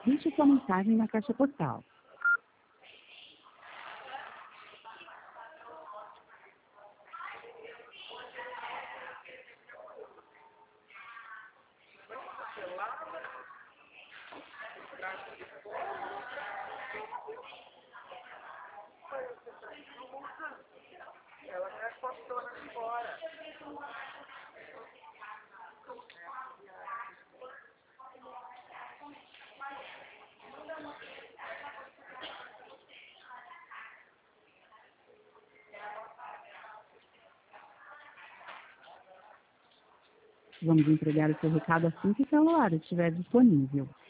Deixe sua mensagem na caixa postal. Vamos entregar o seu recado assim que o celular estiver disponível.